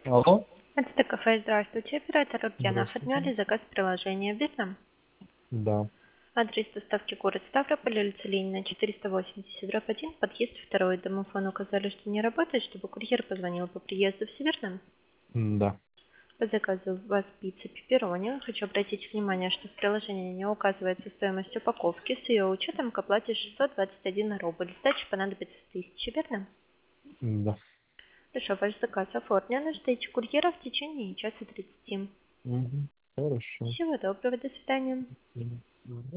Алло, Это кафе, здравствуйте. Оператор Ульяна. здравствуйте. Оформляли заказ приложения «Верно»? Да. Адрес доставки город Ставрополь, улица Ленина, 480, дробь 1, подъезд 2. Домофон указали, что не работает, чтобы курьер позвонил по приезду. Все верно? Да. По заказу у вас пицца пепперони. Хочу обратить внимание, что в приложении не указывается стоимость упаковки. С ее учетом к оплате 621 рубль. Сдача понадобится 1000, верно? Да. Хорошо, ваш заказ оформлен. Ждите курьера в течение часа 30. Мгм. Хорошо. Всего доброго, до свидания. Мгм.